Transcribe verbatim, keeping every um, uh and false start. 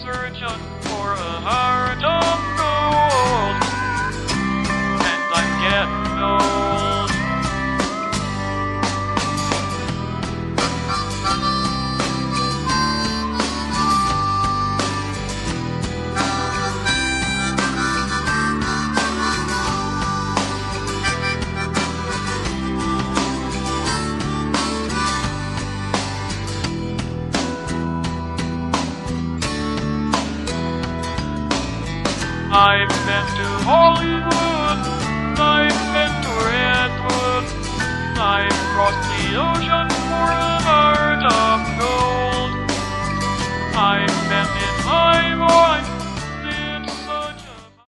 searching for a heart of gold, and I'm getting old. I've been to Hollywood